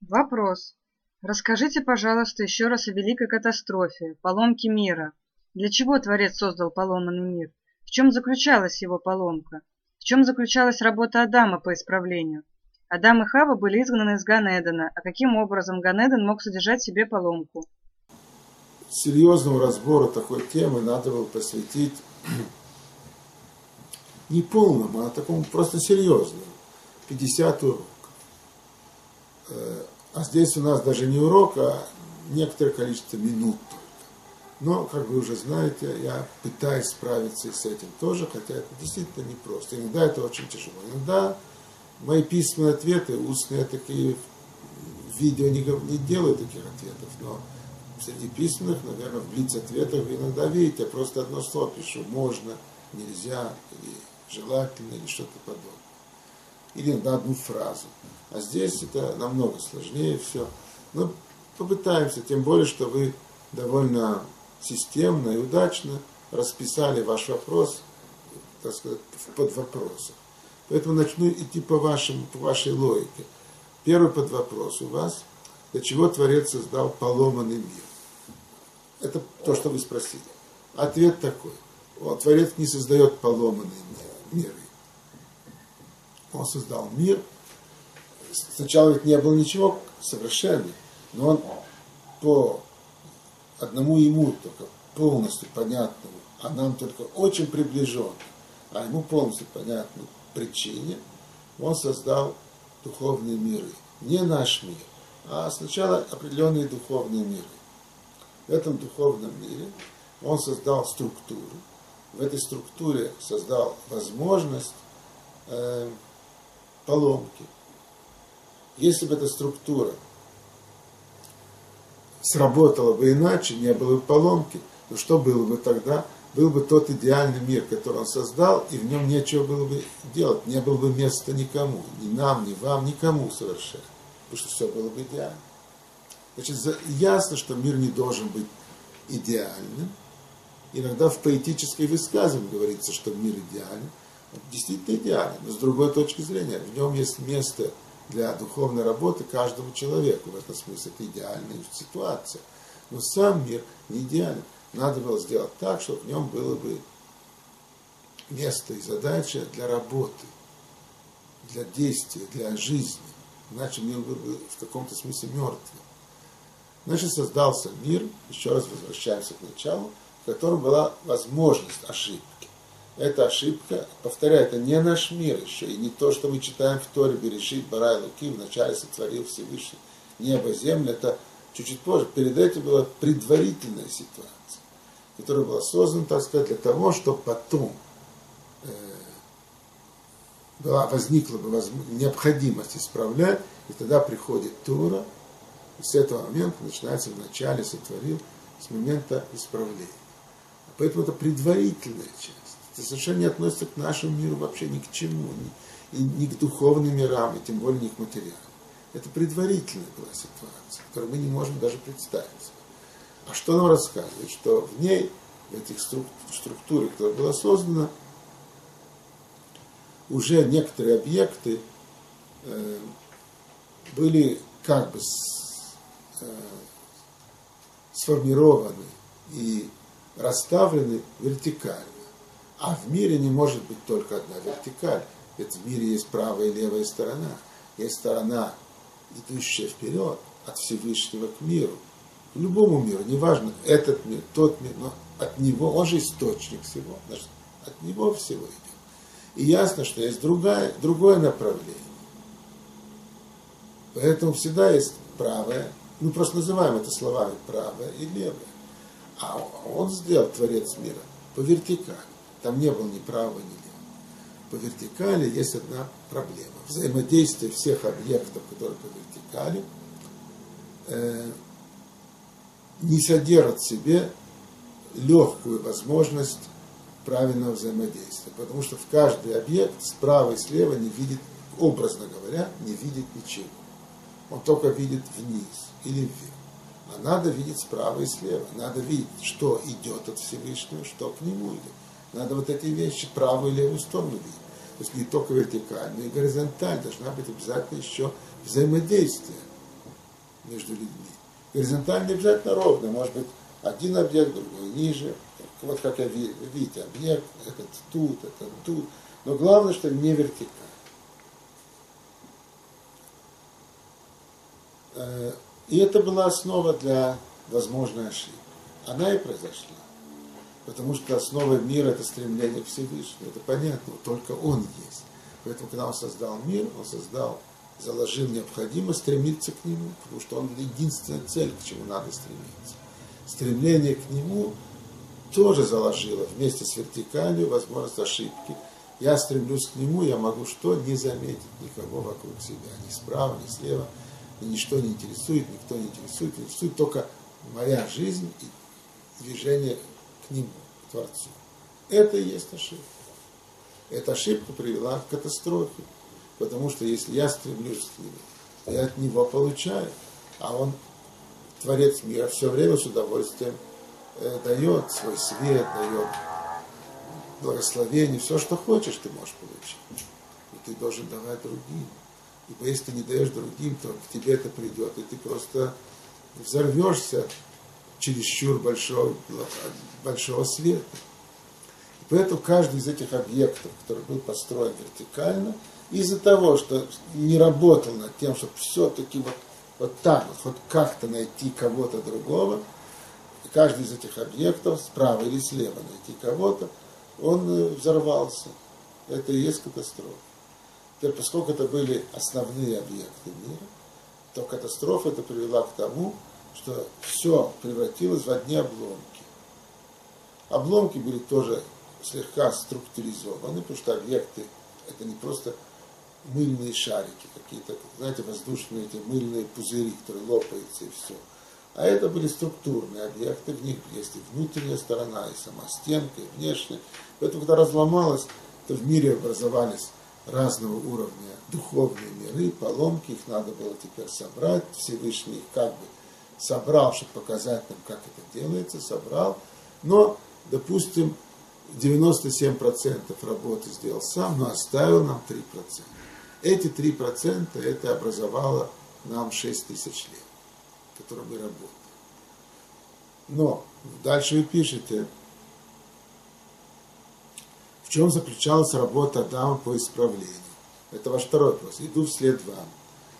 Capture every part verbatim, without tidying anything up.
Вопрос. Расскажите, пожалуйста, еще раз о великой катастрофе, поломке мира. Для чего Творец создал поломанный мир? В чем заключалась его поломка? В чем заключалась работа Адама по исправлению? Адам и Хава были изгнаны из Ган-Эдена, а каким образом Ган-Эден мог содержать в себе поломку? Серьезному разбору такой темы надо было посвятить не полному, а такому просто серьезному. пятьдесят уроков. А здесь у нас даже не урок, а некоторое количество минут только. Но, как вы уже знаете, я пытаюсь справиться и с этим тоже, хотя это действительно непросто. Иногда это очень тяжело. Иногда мои письменные ответы, устные такие, видео не, не делаю таких ответов, но среди письменных, наверное, в блиц-ответах вы иногда видите, я просто одно слово пишу: можно, нельзя, или желательно, или что-то подобное. Или иногда одну фразу. А здесь это намного сложнее все. Но попытаемся, тем более, что вы довольно системно и удачно расписали ваш вопрос, так сказать, в подвопросах. Поэтому начну идти по, вашим, по вашей логике. Первый подвопрос у вас: для чего Творец создал поломанный мир? Это то, что вы спросили. Ответ такой: Творец не создает поломанные миры. Он создал мир. Сначала ведь не было ничего совершенно, но он по одному ему только полностью понятному, а нам только очень приближенному, а ему полностью понятной причине, он создал духовные миры. Не наш мир, а сначала определенные духовные миры. В этом духовном мире он создал структуру. В этой структуре создал возможность э, поломки. Если бы эта структура сработала бы иначе, не было бы поломки, то что было бы тогда? Был бы тот идеальный мир, который он создал, и в нем нечего было бы делать, не было бы места никому, ни нам, ни вам, никому совершенно, потому что все было бы идеально. Значит, ясно, что мир не должен быть идеальным. Иногда в поэтической высказывании говорится, что мир идеален. Он действительно идеален, но с другой точки зрения, в нем есть место для духовной работы каждому человеку. В этом смысле это идеальная ситуация. Но сам мир не идеален. Надо было сделать так, чтобы в нем было бы место и задача для работы, для действия, для жизни. Иначе мир был бы в каком-то смысле мертвым. Значит, создался мир, еще раз возвращаемся к началу, в котором была возможность ошибки. Эта ошибка, повторяю, это не наш мир еще, и не то, что мы читаем в Торе: Берешит bara Элоким, вначале сотворил Всевышний небо, землю. Это чуть-чуть позже. Перед этим была предварительная ситуация, которая была создана, так сказать, для того, чтобы потом э, была, возникла бы необходимость исправлять, и тогда приходит Тора, и с этого момента начинается вначале сотворил, с момента исправления. Поэтому это предварительная часть. Это совершенно не относится к нашему миру вообще ни к чему, ни, и ни к духовным мирам, и тем более ни к материалам. Это предварительная была ситуация, которую мы не можем даже представить. А что нам рассказывает? Что в ней, в этих структурах, которая была создана, уже некоторые объекты э, были как бы с, э, сформированы и расставлены вертикально. А в мире не может быть только одна вертикаль. Ведь в мире есть правая и левая сторона. Есть сторона, идущая вперед от Всевышнего к миру. К любому миру, неважно, этот мир, тот мир, но от него, он же источник всего. Значит, от него всего идет. И ясно, что есть другая, другое направление. Поэтому всегда есть правое, мы просто называем это словами правое и левое. А он сделал, Творец мира, по вертикали. Там не было ни правого, ни левого. По вертикали есть одна проблема. Взаимодействие всех объектов, которые по вертикали, э, не содержит в себе легкую возможность правильного взаимодействия. Потому что в каждый объект справа и слева не видит, образно говоря, не видит ничего. Он только видит вниз или вверх. А надо видеть справа и слева. Надо видеть, что идет от Всевышнего, что к нему идет. Надо вот эти вещи, правую и левую сторону видеть. То есть не только вертикально, но и горизонтально должна быть обязательно еще взаимодействие между людьми. Горизонтально не обязательно ровно, может быть, один объект, другой ниже. Вот как я видите, объект, этот тут, этот тут. Но главное, что не вертикально. И это была основа для возможной ошибки. Она и произошла. Потому что основа мира – это стремление к Всевышнему. Это понятно, только Он есть. Поэтому, когда Он создал мир, Он создал, заложил необходимость стремиться к Нему, потому что Он единственная цель, к чему надо стремиться. Стремление к Нему тоже заложило вместе с вертикалью возможность ошибки. Я стремлюсь к Нему, я могу что? Не заметить никого вокруг себя. Ни справа, ни слева. И ничто не интересует, никто не интересует. Интересует только моя жизнь и движение к Нему, к Творцу. Это и есть ошибка. Эта ошибка привела к катастрофе. Потому что если я стремлюсь к Нему, то я от Него получаю. А Он, Творец мира, все время с удовольствием э, дает свой свет, дает благословение. Все, что хочешь, ты можешь получить. И ты должен давать другим. Ибо если ты не даешь другим, то к тебе это придет, и ты просто взорвешься чересчур большого, большого света. И поэтому каждый из этих объектов, который был построен вертикально, из-за того, что не работал над тем, чтобы все-таки вот, вот так вот, хоть как-то найти кого-то другого, каждый из этих объектов, справа или слева найти кого-то, он взорвался. Это и есть катастрофа. Теперь, поскольку это были основные объекты мира, то катастрофа это привела к тому, что все превратилось в одни обломки. Обломки были тоже слегка структуризованы, потому что объекты это не просто мыльные шарики, какие-то, знаете, воздушные эти мыльные пузыри, которые лопаются и все. А это были структурные объекты, в них есть и внутренняя сторона, и сама стенка, и внешняя. Поэтому, когда разломалось, то в мире образовались разного уровня духовные миры, поломки, их надо было теперь собрать, Всевышний их как бы собрал, чтобы показать нам, как это делается, собрал, но, допустим, девяносто семь процентов работы сделал сам, но оставил нам три процента. Эти три процента это образовало нам шесть тысяч лет, которые мы работали. Но дальше вы пишете, в чем заключалась работа Адама по исправлению. Это ваш второй вопрос. Иду вслед вам.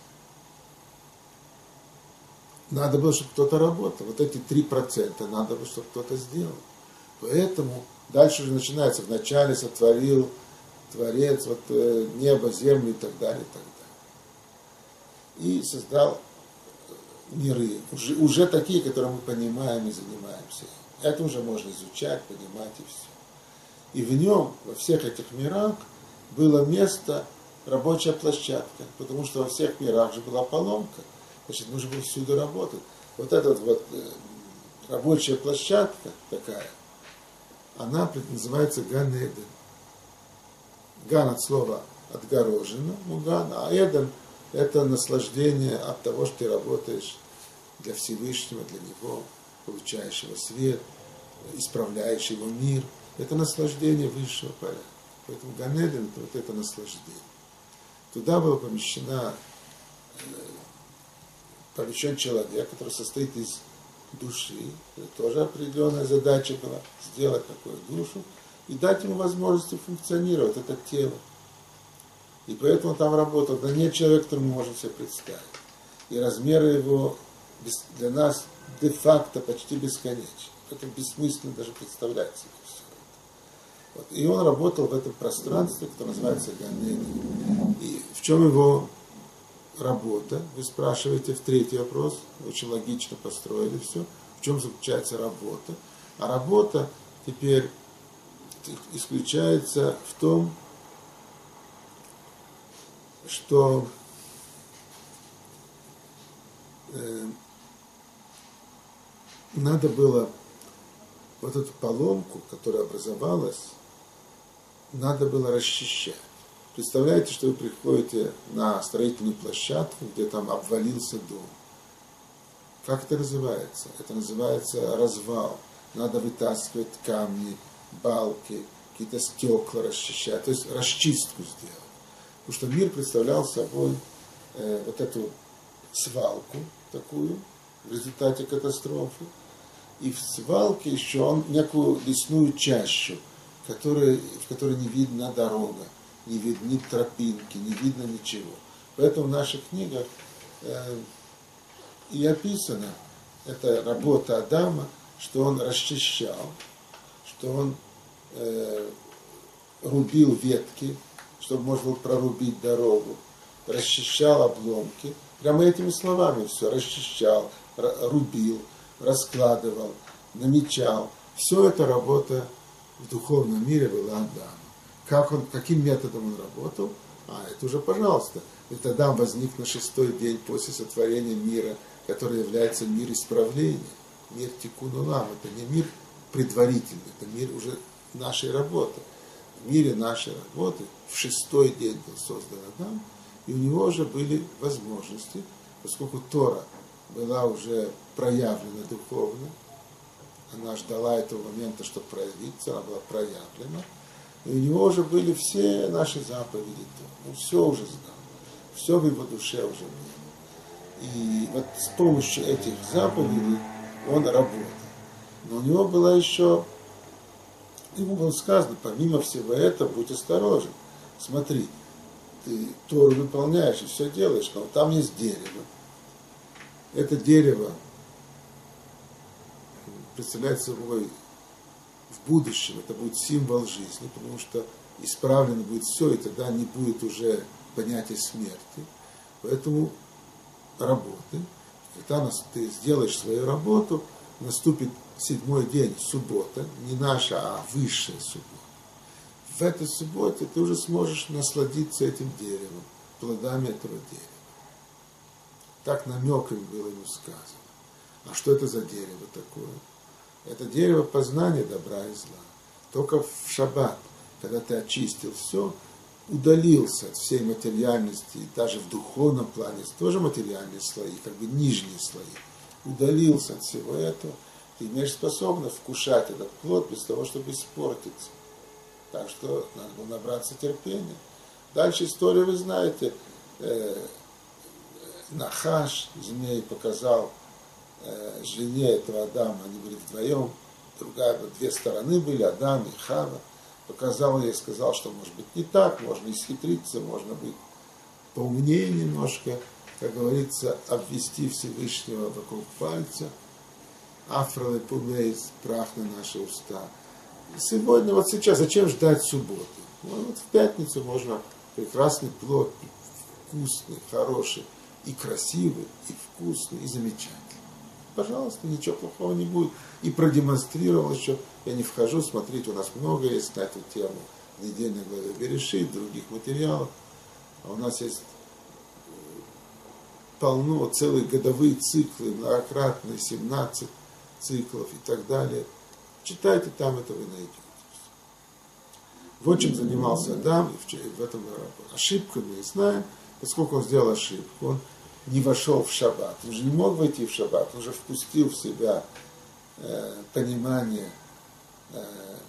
Надо было, чтобы кто-то работал. Вот эти три процента надо было, чтобы кто-то сделал. Поэтому дальше уже начинается. Вначале сотворил Творец вот, небо, землю и так далее, и так далее. И создал миры. Уже, уже такие, которые мы понимаем и занимаемся. Это уже можно изучать, понимать и все. И в нем, во всех этих мирах, было место, рабочая площадка. Потому что во всех мирах же была поломка. Значит, нужно было всюду работать. Вот эта вот, вот рабочая площадка такая, она называется Ган-Эден. Ган от слова отгорожено, Муган, а Эден это наслаждение от того, что ты работаешь для Всевышнего, для Него, получающего свет, исправляющего мир. Это наслаждение высшего порядка. Поэтому Ган-Эден это вот это наслаждение. Туда была помещена, помещен человек, который состоит из души. Это тоже определенная задача была, сделать такую душу и дать ему возможность функционировать, это тело. И поэтому там работал, да нет человека, который мы можем себе представить. И размеры его для нас де-факто почти бесконечны. Это бессмысленно даже представлять себе все это. Вот. И он работал в этом пространстве, которое называется Ган-Эден. И в чем его работа? Вы спрашиваете в третий вопрос, очень логично построили все. В чем заключается работа? А работа теперь исключается в том, что э, надо было вот эту поломку, которая образовалась, надо было расчищать. Представляете, что вы приходите на строительную площадку, где там обвалился дом. Как это называется? Это называется развал. Надо вытаскивать камни, балки, какие-то стекла расчищать, то есть расчистку сделать. Потому что мир представлял собой э, вот эту свалку такую в результате катастрофы. И в свалке еще он некую лесную чащу, которой, в которой не видна дорога, не видны ни тропинки, не видно ничего. Поэтому в наших книгах э, и описана эта работа Адама, что он расчищал, что он э, рубил ветки, чтобы можно было прорубить дорогу, расчищал обломки. Прямо этими словами все, расчищал, рубил, раскладывал, намечал. Все это работа в духовном мире была Адама. Как он, каким методом он работал? А, это уже, пожалуйста. Ведь Адам возник на шестой день после сотворения мира, который является мир исправления, мир тикун олам. Это не мир предварительный, это мир уже нашей работы. В мире нашей работы в шестой день был создан Адам, и у него уже были возможности, поскольку Тора была уже проявлена духовно, она ждала этого момента, чтобы проявиться, она была проявлена, и у него уже были все наши заповеди, он все уже знал, все в его душе уже было. И вот с помощью этих заповедей он работал. Но у него была еще, ему было сказано, помимо всего этого, будь осторожен, смотри, ты Тору выполняешь и все делаешь, но там есть дерево. Это дерево представляет собой в будущем, это будет символ жизни, потому что исправлено будет все, и тогда не будет уже понятия смерти. Поэтому работы, когда ты сделаешь свою работу, наступит седьмой день, суббота, не наша, а высшая суббота. В этой субботе ты уже сможешь насладиться этим деревом, плодами этого дерева. Так намеком было ему сказано. А что это за дерево такое? Это дерево познания добра и зла. Только в шаббат, когда ты очистил все, удалился от всей материальности, и даже в духовном плане, тоже материальные слои, как бы нижние слои, удалился от всего этого, ты имеешь способность вкушать этот плод без того, чтобы испортиться. Так что надо было набраться терпения. Дальше историю вы знаете. Э, Нахаш, змей, показал э, жене этого Адама, они были вдвоем, другая, две стороны были, Адам и Хава. Показал ей, сказал, что может быть не так, можно исхитриться, можно быть поумнее немножко, как говорится, обвести Всевышнего вокруг пальца. Афролы пумейс, прах на наши уста. И сегодня, вот сейчас, зачем ждать субботы? Ну, вот в пятницу можно прекрасный плод, вкусный, хороший, и красивый, и вкусный, и замечательный. Пожалуйста, ничего плохого не будет. И продемонстрировал еще, я не вхожу, смотрите, у нас много есть на эту тему, в недельной главе Берешит, других материалов. А у нас есть полно, целые годовые циклы, многократные, семнадцать циклов и так далее. Читайте, там это вы найдете. Вот чем занимался Адам, и в этом работа. Ошибку мы знаем, поскольку он сделал ошибку, он не вошел в шаббат. Он же не мог войти в шаббат, он же впустил в себя э, понимание э,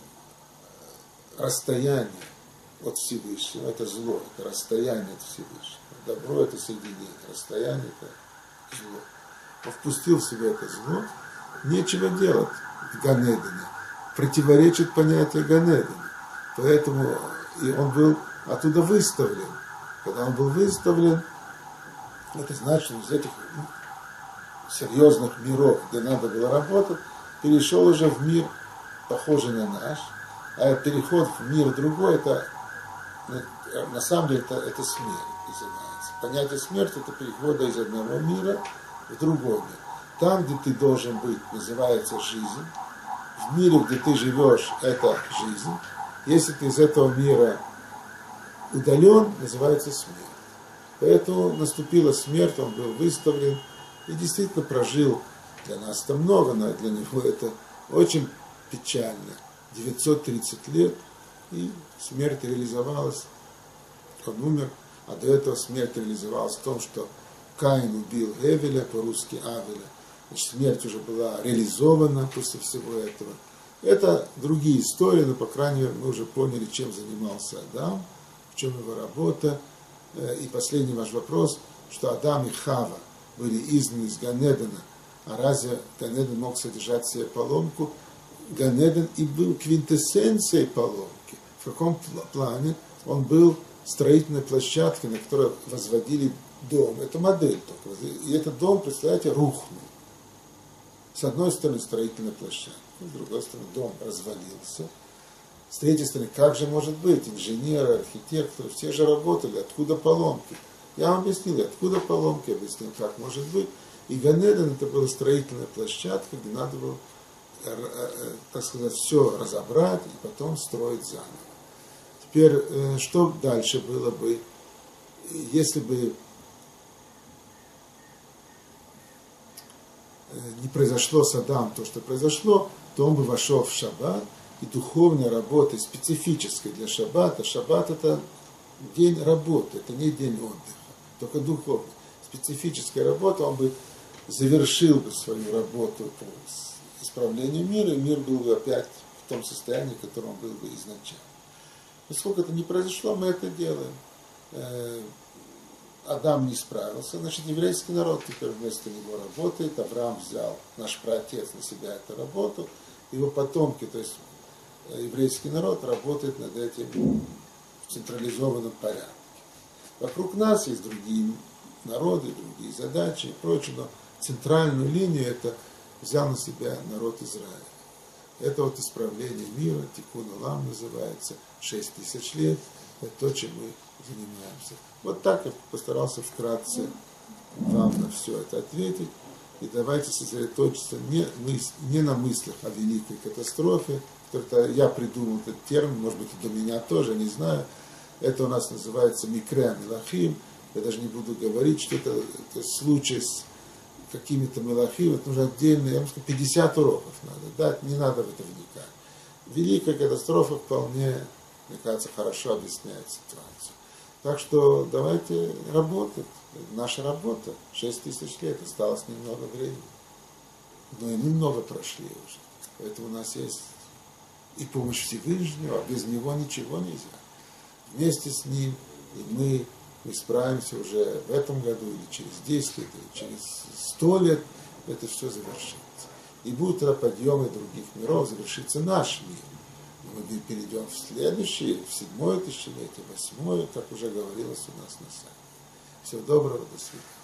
расстояния от Всевышнего. Это зло, это расстояние от Всевышнего. Добро это соединение, расстояние это зло. Он впустил в себя это зло, нечего делать в Ганедене. Противоречит понятию Ганедена. Поэтому и он был оттуда выставлен. Когда он был выставлен, это значит, что из этих серьезных миров, где надо было работать, перешел уже в мир, похожий на наш. А переход в мир другой, это на самом деле это, это смерть называется. Понятие смерти — это перехода из одного мира в другой мир. Там, где ты должен быть, называется жизнь. В мире, где ты живешь, это жизнь. Если ты из этого мира удален, называется смерть. Поэтому наступила смерть, он был выставлен и действительно прожил. Для нас это много, но для него это очень печально. девятьсот тридцать лет, и смерть реализовалась. Он умер, а до этого смерть реализовалась в том, что Каин убил Эвеля, по-русски Авеля. Значит, смерть уже была реализована после всего этого. Это другие истории, но, по крайней мере, мы уже поняли, чем занимался Адам, в чем его работа. И последний ваш вопрос, что Адам и Хава, были изгнаны из Ганедана, а разве Ганеден мог содержать в себе поломку? Ганеден и был квинтэссенцией поломки. В каком плане? Он был строительной площадкой, на которой возводили дом. Это модель только. И этот дом, представляете, рухнул. С одной стороны строительная площадка, с другой стороны дом развалился. С третьей стороны, как же может быть? Инженеры, архитекторы, все же работали. Откуда поломки? Я вам объяснил, откуда поломки, объяснил, как может быть. И Ганеден это была строительная площадка, где надо было, так сказать, все разобрать и потом строить заново. Теперь, что дальше было бы, если бы не произошло с Адамом то, что произошло, то он бы вошел в шаббат, и духовная работа, специфическая для шаббата. Шаббат это день работы, это не день отдыха, только духовная. Специфическая работа, он бы завершил бы свою работу по исправлению мира, и мир был бы опять в том состоянии, в котором он был бы изначально. Поскольку это не произошло, мы это делаем. Адам не справился, значит, еврейский народ теперь вместо него работает. Авраам взял, наш праотец, на себя эту работу. Его потомки, то есть еврейский народ, работает над этим в централизованном порядке. Вокруг нас есть другие народы, другие задачи и прочее, но центральную линию это взял на себя народ Израиля. Это вот исправление мира, Тикун Олам называется, шесть тысяч лет, это то, чем мы занимаемся. Вот так я постарался вкратце вам на все это ответить. И давайте сосредоточиться не, мыс- не на мыслях о великой катастрофе, который я придумал этот термин, может быть, и до меня тоже, не знаю. Это у нас называется микре мелахим. Я даже не буду говорить, что это, это случай с какими-то мелахим. Это нужно отдельно, я вам скажу, пятьдесят уроков надо дать, не надо в это вникать. Великая катастрофа вполне, мне кажется, хорошо объясняет ситуацию. Так что давайте работать. Наша работа, шесть тысяч лет, осталось немного времени. Но и мы много прошли уже. Поэтому у нас есть и помощь Всевышнего, а без него ничего нельзя. Вместе с ним и мы, мы справимся уже в этом году, или через десять лет, или через сто лет, это все завершится. И будут тогда подъемы других миров, завершится наш мир. Мы перейдем в следующее, в седьмое тысячелетие, восьмое, как уже говорилось у нас на сайте. Всего доброго, до свидания.